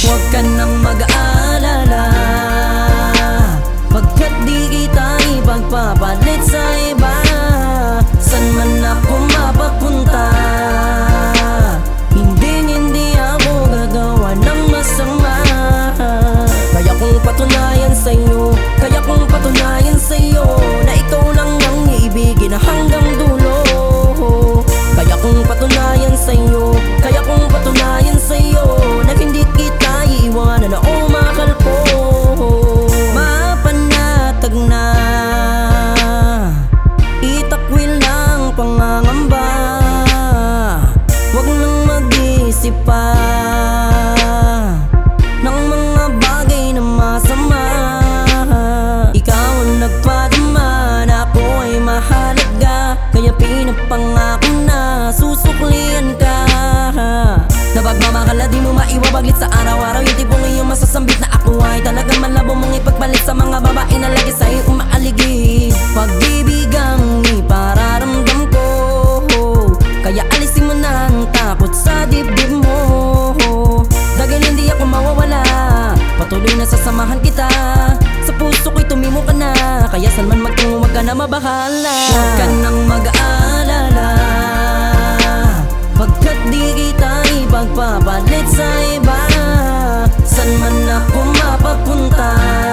Huwag ka nang mag-aalala, pagkat di kita ipagpapalit sa iba. San man ako mapapunta, hindi ako gagawa ng masama. Kaya kong patunayan sa'yo, kaya kong patunayan sa'yo na ikaw lang ang iibigin hanggang dulo. Kaya kong patunayan sa'yo, kaya kong patunayan sa'yo na hindi kita iiwanan na mahal ko. Mapanatag na, itakwil ng pangangamba. Huwag nang mag-isip pa ng mga bagay na masama. Ikaw ang nagpadama na ako ay mahalaga, kaya pinapangako na susuklian ka. Na pagmamahal na di mo maiwabaglit sa araw-araw, yung tipong iyong masasambit na ako ay talagang malabo mong ipagpalit sa mga babae na lagi sa'yo umaaligid. Pag-ibigang ipararamdam ko, kaya alisin mo na ang takot sa dibdib mo. Dahil hindi ako mawawala, patuloy na sasamahan kita. Sa puso ko'y tumimo ka na, kaya saan man magtungo wag ka na mabahala. Huwag ka nang mag-aalala, pagkat di kita ipagpapalit sa iba. San man ako mapapunta,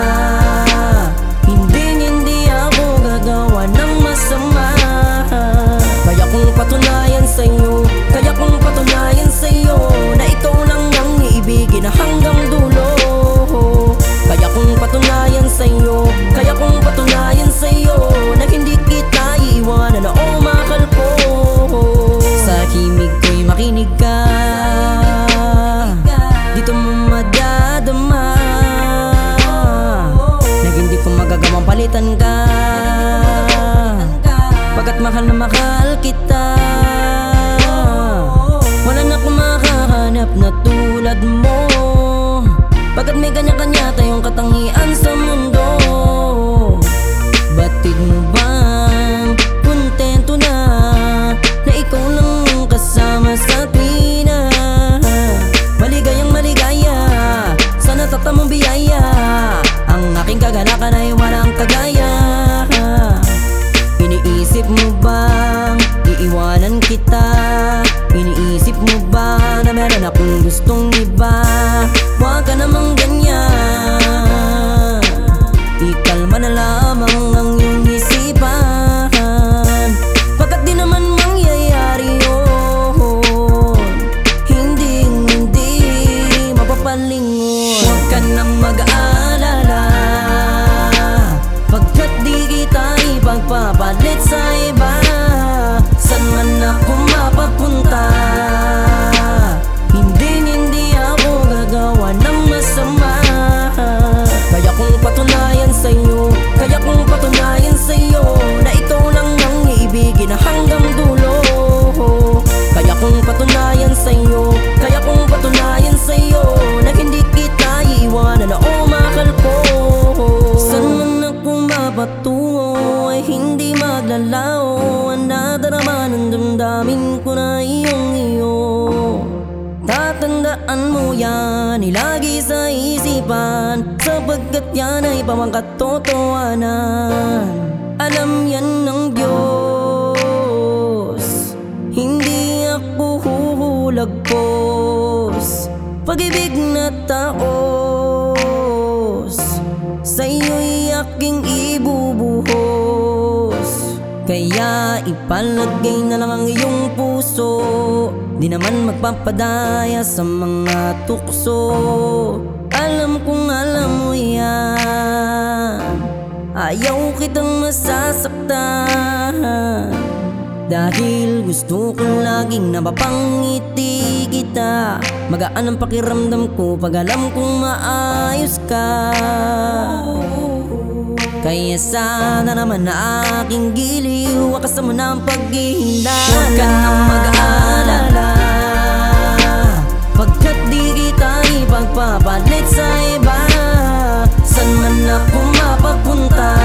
hindi ako gagawa ng masama. Kaya kong patunayan sa'yo, kaya kong patunayan sa'yo na ikaw lang ang iibigin hanggang dulo. Kaya kong patunayan sa'yo, kaya kong patunayan sa'yo na hindi kita iiwanan na mahal ko. Sa himig ko'y makinig ka, dito mo madadama na hindi ko magagawang palitan ka, pagkat mahal na mahal kita. Wala na akong makahanap na tulad mo, pagkat may kanya-kanya tayong katangian sa mundo. Batid mo bang kontento na ikaw lang kasama sa tuwina? Maligayang maligaya, sana tatamong biyaya, ang aking kaganakan ay walang kagaya. Iniisip mo bang iiwanan kita? Iniisip mo ba na meron akong gustong iba? Huwag ka namang ganyan, ikalma na lamang ang iyong isipan, pagkat di naman mangyayari yun, hindi mapapalingon. Huwag ka nang mag-aalala, pagkat di kita ipagpapalit sa iba. San man ako mapapunta, hindi ako gagawa ng masama. Kaya kong patunayan sa'yo, kaya kong patunayan sa'yo na ikaw lang ang iibigin hanggang dulo. Kaya kong patunayan sa'yo, kaya kong patunayan sa'yo na hindi kita iiwanan na mahal ko. San man ako mapatungo ay hindi maglalao, ang nadarama ng damdamin ko na iyo. Tatandaan mo yan, ilagi sa isipan, sapagkat yan ay pamangkatotohanan. Alam yan ng Diyos, hindi ako huhulagpos. Pag-ibig na taos, sa'yo'y aking ibubuhos. Kaya ipalagay na lang ang iyong puso, di naman magpapadaya sa mga tukso. Alam kong alam mo yan, ayaw kitang masasaktan, dahil gusto kong laging napapangiti kita. Magaan ang pakiramdam ko pag alam kong maayos ka. Kaya sana naman na aking giliw, wakas mo na ang paghihindala. Huwag ka nang mag-aalala, pagkat di kita ipagpapalit sa iba. San man ako mapapunta,